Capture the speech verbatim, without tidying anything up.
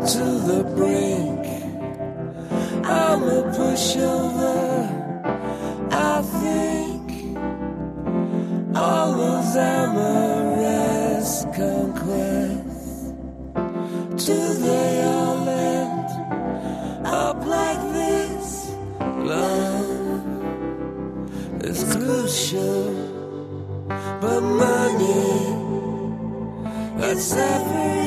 to the brink. I'm a pushover, I think. All those amorous conquests, do they all end up like this? Love is crucial, but money, that's everything.